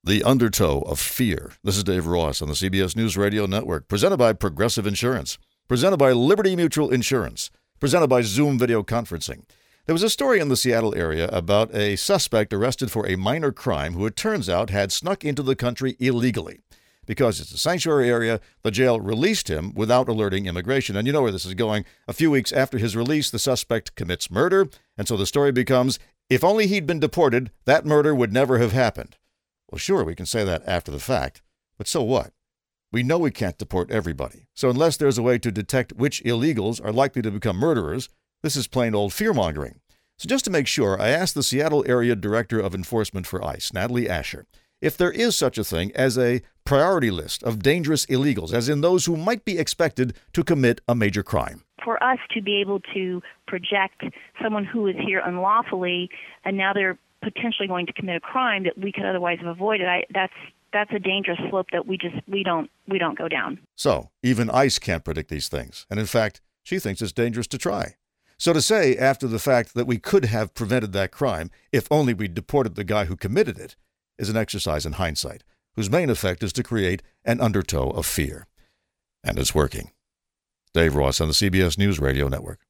The Undertow of Fear. This is Dave Ross on the CBS News Radio Network, presented by Progressive Insurance, presented by Liberty Mutual Insurance, presented by Zoom Video Conferencing. There was a story in the Seattle area about a suspect arrested for a minor crime who it turns out had snuck into the country illegally. Because it's a sanctuary area, the jail released him without alerting immigration. And you know where this is going. A few weeks after his release, the suspect commits murder. And so the story becomes, if only he'd been deported, that murder would never have happened. Well, sure, we can say that after the fact, but so what? We know we can't deport everybody. So unless there's a way to detect which illegals are likely to become murderers, this is plain old fear-mongering. So just to make sure, I asked the Seattle Area Director of Enforcement for ICE, Natalie Asher, if there is such a thing as a priority list of dangerous illegals, as in those who might be expected to commit a major crime. For us to be able to project someone who is here unlawfully and now they're potentially going to commit a crime that we could otherwise have avoided, that's a dangerous slope that we don't go down. So even ICE can't predict these things. And in fact, she thinks it's dangerous to try. So to say after the fact that we could have prevented that crime if only we deported the guy who committed it is an exercise in hindsight, whose main effect is to create an undertow of fear. And it's working. Dave Ross on the CBS News Radio Network.